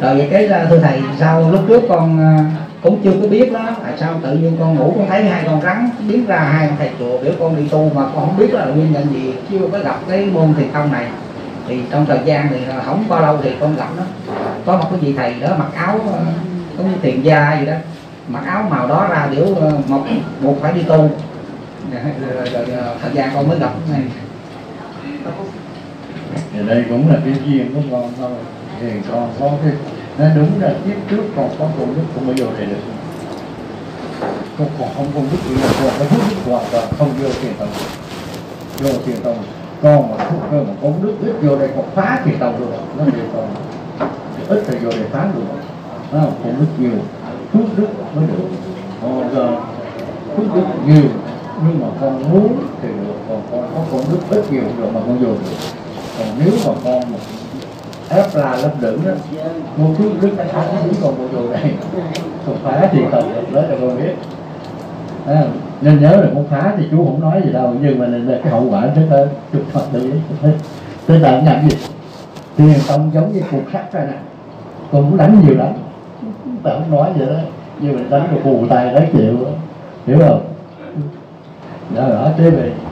Rồi vậy cái thưa thầy, sao lúc trước con cũng chưa có biết đó, tại sao tự nhiên con ngủ con thấy hai con rắn biến ra, hai ông thầy chùa biểu con đi tu mà con không biết là nguyên nhân gì, chưa có gặp cái môn thiền tông này. Thì trong thời gian thì không bao lâu thì con gặp nó, có một cái vị thầy đó mặc áo giống như tiền gia gì đó, mặc áo màu đó ra biểu một phải đi tu. Rồi thời gian con mới gặp cái này. Thì đây cũng là cái duyên của con thôi. Thì con có cái, nó đúng là kiếp trước con có công đức không bao giờ về được. Con còn không công đức gì là con có hút đức hoàn toàn không vô thiền tông. Vô thiền tông con mà hút cơ mà công đức ít vô đây còn phá thiền tông luôn. Nó thiền tông ít thì vô đây phá luôn. Nó không công đức nhiều, hút đức mới được. Hút đức nhiều nhưng mà con muốn thì được, còn con có công đức ít nhiều rồi mà con vô được. Còn nếu mà con mà ép la lấp đửng đó, mua thuốc đức nó thắng với con vô vô đây không phá thì không được, lấy cho con biết. Nên nhớ là không phá thì chú không nói gì đâu, nhưng mà là cái hậu quả rất lớn, chụp thật được. Thế là nhận gì tiền tông giống như cục sắt ra nè, con cũng đánh nhiều lắm, tao không nói vậy đó, nhưng mà đánh được phù tay đấy chịu đó. Hiểu không? Đó, thế vậy